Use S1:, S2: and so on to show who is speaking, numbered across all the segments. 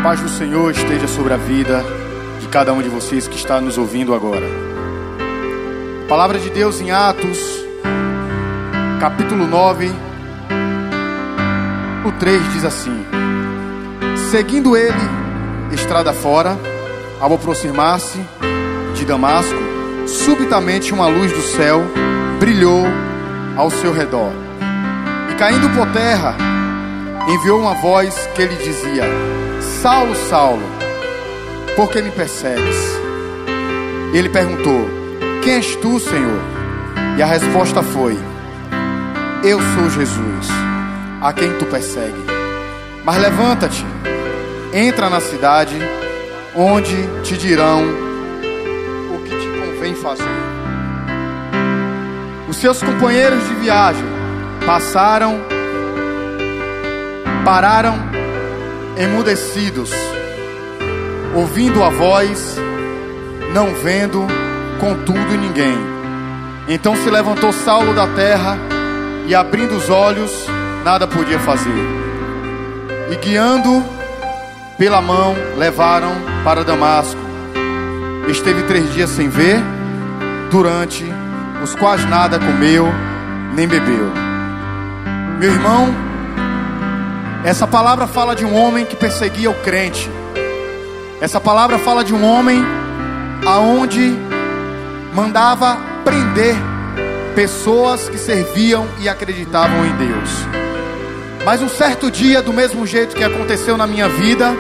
S1: paz do Senhor esteja sobre a vida de cada um de vocês que está nos ouvindo agora. A palavra de Deus em Atos, capítulo 9, o 3 diz assim: seguindo ele estrada fora, ao aproximar-se de Damasco, subitamente uma luz do céu brilhou ao seu redor. E caindo por terra, enviou uma voz que lhe dizia: Saulo, Saulo, por que me persegues? Ele perguntou: quem és tu, Senhor? E a resposta foi: eu sou Jesus, a quem tu persegue. Mas levanta-te, entra na cidade, onde te dirão o que te convém fazer. Os seus companheiros de viagem pararam emudecidos, ouvindo a voz, não vendo, contudo, ninguém. Então se levantou Saulo da terra e, abrindo os olhos, nada podia fazer. E guiando pela mão, levaram para Damasco. Esteve 3 dias sem ver, durante os quais nada comeu nem bebeu. Meu irmão, essa palavra fala de um homem que perseguia o crente. Essa palavra fala de um homem aonde mandava prender pessoas que serviam e acreditavam em Deus. Mas um certo dia, do mesmo jeito que aconteceu na minha vida,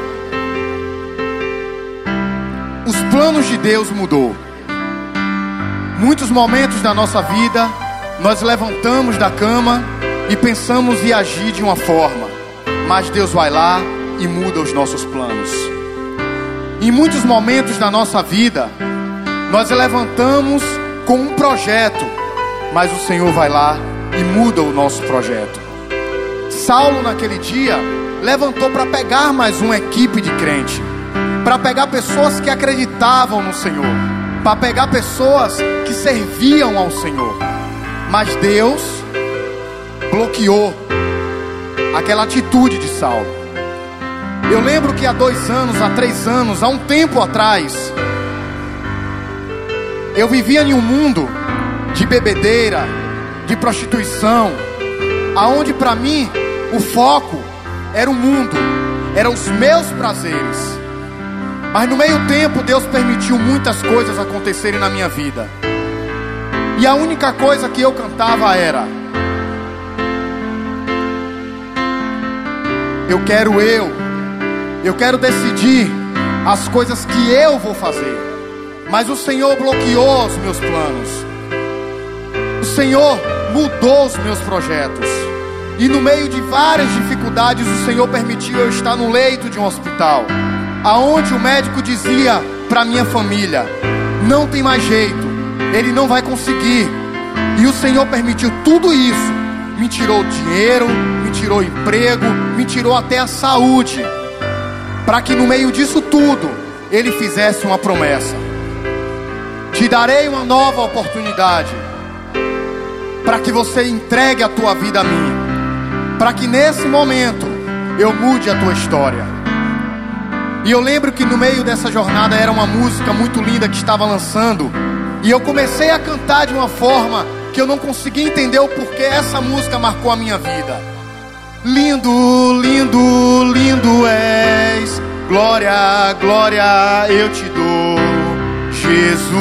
S1: os planos de Deus mudou. Muitos momentos da nossa vida, nós levantamos da cama e pensamos em agir de uma forma, mas Deus vai lá e muda os nossos planos. Em muitos momentos da nossa vida, nós levantamos com um projeto, mas o Senhor vai lá e muda o nosso projeto. Saulo naquele dia levantou para pegar mais uma equipe de crente, para pegar pessoas que acreditavam no Senhor, para pegar pessoas que serviam ao Senhor. Mas Deus bloqueou aquela atitude de Saulo. Eu lembro que há 2 anos, há 3 anos, há um tempo atrás, eu vivia em um mundo de bebedeira, de prostituição, aonde para mim o foco era o mundo, eram os meus prazeres. Mas no meio tempo Deus permitiu muitas coisas acontecerem na minha vida. E a única coisa que eu cantava era: eu quero decidir as coisas que eu vou fazer. Mas o Senhor bloqueou os meus planos. O Senhor mudou os meus projetos. E no meio de várias dificuldades, o Senhor permitiu eu estar no leito de um hospital, aonde o médico dizia para minha família: não tem mais jeito, ele não vai conseguir. E o Senhor permitiu tudo isso. Me tirou dinheiro, me tirou emprego, me tirou até a saúde, para que no meio disso tudo Ele fizesse uma promessa: te darei uma nova oportunidade, para que você entregue a tua vida a mim, para que nesse momento eu mude a tua história. E eu lembro que no meio dessa jornada era uma música muito linda que estava lançando, e eu comecei a cantar de uma forma que eu não conseguia entender o porquê essa música marcou a minha vida. Lindo, lindo, lindo és, glória, glória eu te dou, Jesus.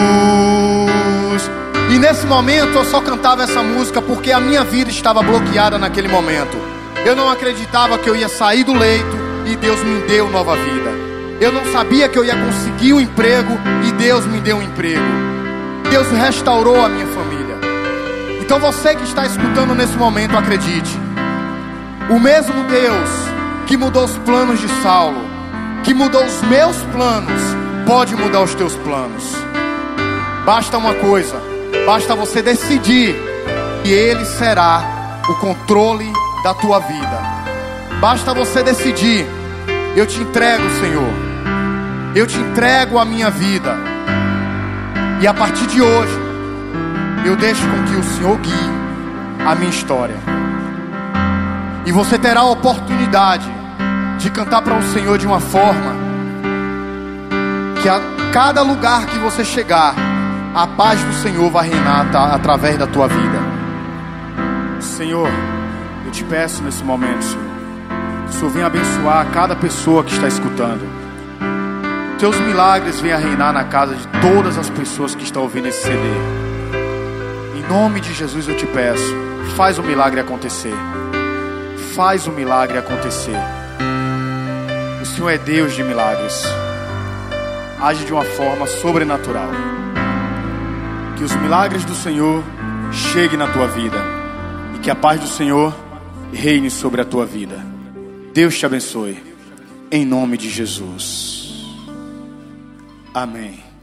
S1: E nesse momento eu só cantava essa música porque a minha vida estava bloqueada naquele momento. Eu não acreditava que eu ia sair do leito e Deus me deu nova vida. Eu não sabia que eu ia conseguir um emprego e Deus me deu um emprego. Deus restaurou a minha família. Então você que está escutando nesse momento, acredite: o mesmo Deus que mudou os planos de Saulo, que mudou os meus planos, pode mudar os teus planos. Basta uma coisa, basta você decidir que Ele será o controle da tua vida. Basta você decidir: eu te entrego, Senhor, eu te entrego a minha vida, e a partir de hoje eu deixo com que o Senhor guie a minha história. E você terá a oportunidade de cantar para o Senhor de uma forma que a cada lugar que você chegar, a paz do Senhor vai reinar através da tua vida. Senhor, eu te peço nesse momento, Senhor, que o Senhor venha abençoar cada pessoa que está escutando. Teus milagres venham reinar na casa de todas as pessoas que estão ouvindo esse CD. Em nome de Jesus eu te peço, faz o milagre acontecer. Faz o milagre acontecer. O Senhor é Deus de milagres. Age de uma forma sobrenatural. Que os milagres do Senhor cheguem na tua vida. E que a paz do Senhor reine sobre a tua vida. Deus te abençoe. Em nome de Jesus. Amém.